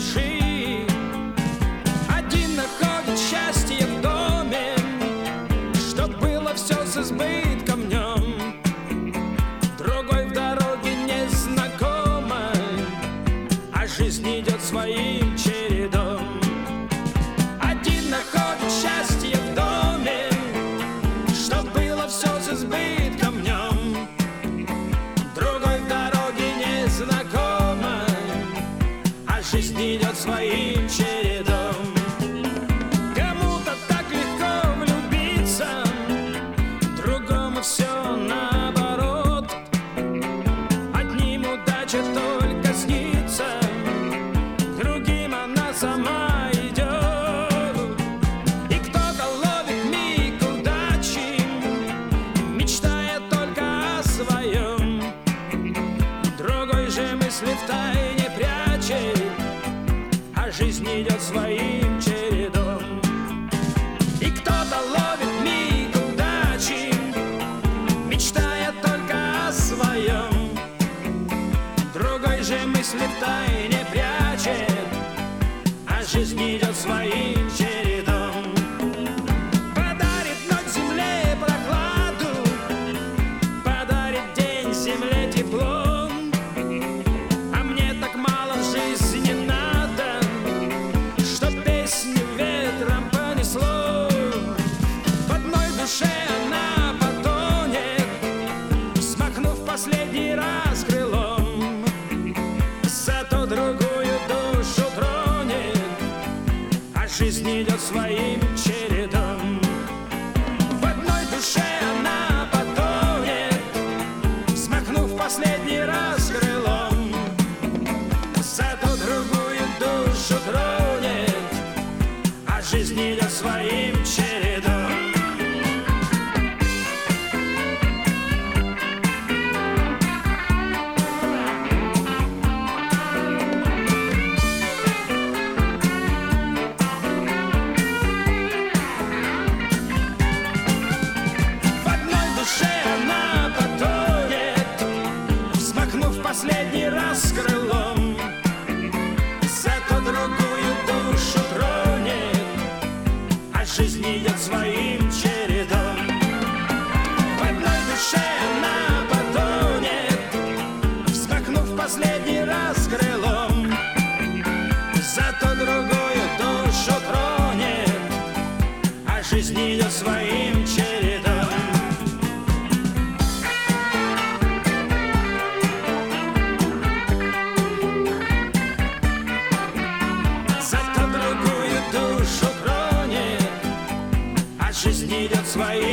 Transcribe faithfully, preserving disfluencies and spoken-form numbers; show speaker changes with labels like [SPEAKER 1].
[SPEAKER 1] спеши. Один находит счастье в доме, чтоб было все с избытком в нем. Другой в дороге незнакомой, а жизнь идет своим чередом. Один находит счастье в доме, чтоб было все с избытком в нем. Другой в дороге незнакомой, а жизнь идет своим чередом. Кому-то так легко влюбиться, другому все наоборот. Одним удача только снится, другим она сама идет. И кто-то ловит миг удачи, мечтая только о своем. Другой же мысли втайне прячет, а жизнь идет своим чередом. И кто-то ловит миг удачи, мечтая только о своем. Другой же мысли втайне прячет, а жизнь идет своим чередом. Подарит ночь земле прохладу, подарит день земле тепло. А мне так мало в жизни надо, чтоб песню ветром понесло. В одной душе она потонет, смахнув последний раз крылом. Зато другую душу тронет, а жизнь идет своим чередом. В одной душе она потонет, смахнув последний раз крылом. Зато другую душу тронет, а жизнь идет своим чередом. В одной душе она потонет, взмахнув последний раз крылом. Зато другую душу тронет, а жизнь идет своим чередом. В одной душе она потонет, взмахнув последний раз крылом. Зато другую душу тронет, а жизнь идет своим чередом. Зато другую душу тронет, а жизнь идет своим